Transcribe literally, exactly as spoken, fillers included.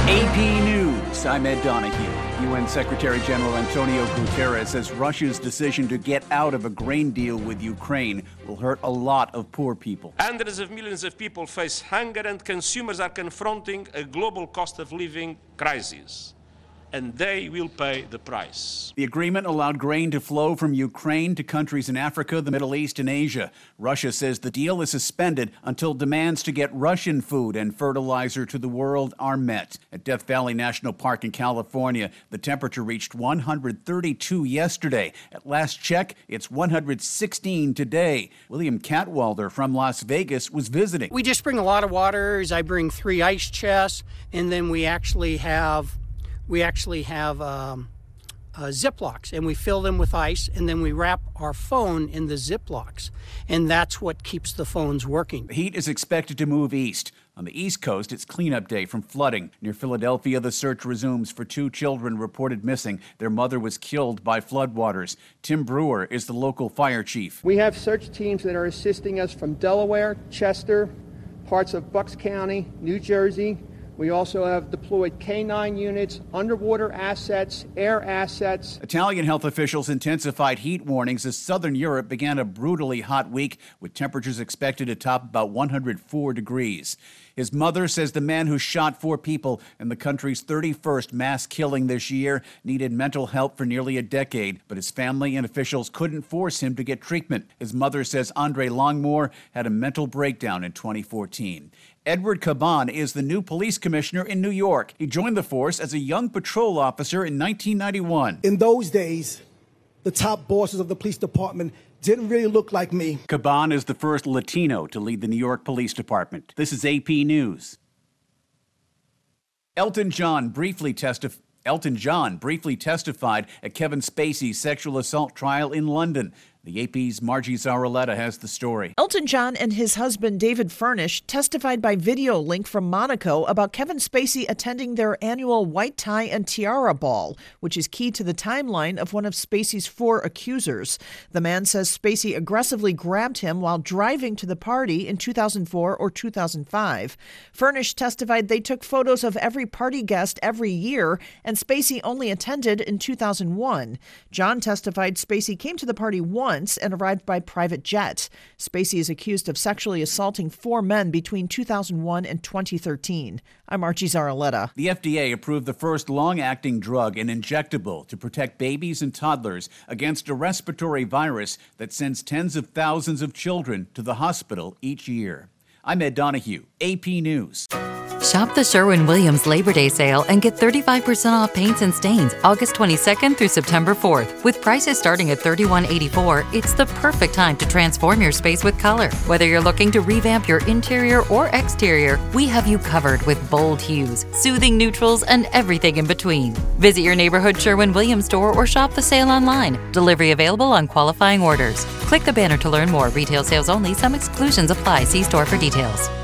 A P News, I'm Ed Donahue. U N Secretary General Antonio Guterres says Russia's decision to get out of a grain deal with Ukraine will hurt a lot of poor people. Hundreds of millions of people face hunger, and consumers are confronting a global cost of living crisis, and they will pay the price. The agreement allowed grain to flow from Ukraine to countries in Africa, the Middle East, and Asia. Russia says the deal is suspended until demands to get Russian food and fertilizer to the world are met. At Death Valley National Park in California, the temperature reached one hundred thirty-two yesterday. At last check, it's one hundred sixteen today. William Catwalder from Las Vegas was visiting. We just bring a lot of waters. I bring three ice chests, and then we actually have We actually have um, uh, Ziplocs, and we fill them with ice, and then we wrap our phone in the Ziplocs, and that's what keeps the phones working. The heat is expected to move east. On the East Coast, it's cleanup day from flooding. Near Philadelphia, the search resumes for two children reported missing. Their mother was killed by floodwaters. Tim Brewer is the local fire chief. We have search teams that are assisting us from Delaware, Chester, parts of Bucks County, New Jersey. We also have deployed K nine units, underwater assets, air assets. Italian health officials intensified heat warnings as southern Europe began a brutally hot week with temperatures expected to top about one hundred four degrees. His mother says the man who shot four people in the country's thirty-first mass killing this year needed mental help for nearly a decade, but his family and officials couldn't force him to get treatment. His mother says Andre Longmore had a mental breakdown in twenty fourteen. Edward Caban is the new police commissioner in New York. He joined the force as a young patrol officer in nineteen ninety-one. In those days, the top bosses of the police department didn't really look like me. Caban is the first Latino to lead the New York Police Department. This is A P News. Elton John briefly testified. Elton John briefly testified at Kevin Spacey's sexual assault trial in London. The A P's Margie Zaraletta has the story. Elton John and his husband David Furnish testified by video link from Monaco about Kevin Spacey attending their annual white tie and tiara ball, which is key to the timeline of one of Spacey's four accusers. The man says Spacey aggressively grabbed him while driving to the party in two thousand four or two thousand five. Furnish testified they took photos of every party guest every year, and Spacey only attended in two thousand one. John testified Spacey came to the party once and arrived by private jet. Spacey is accused of sexually assaulting four men between two thousand one and twenty thirteen. I'm Archie Zaraletta. The F D A approved the first long-acting drug, an injectable, to protect babies and toddlers against a respiratory virus that sends tens of thousands of children to the hospital each year. I'm Ed Donahue, A P News. Shop the Sherwin-Williams Labor Day sale and get thirty-five percent off paints and stains August twenty-second through September fourth. With prices starting at thirty-one eighty-four, it's the perfect time to transform your space with color. Whether you're looking to revamp your interior or exterior, we have you covered with bold hues, soothing neutrals, and everything in between. Visit your neighborhood Sherwin-Williams store or shop the sale online. Delivery available on qualifying orders. Click the banner to learn more. Retail sales only. Some exclusions apply. See store for details.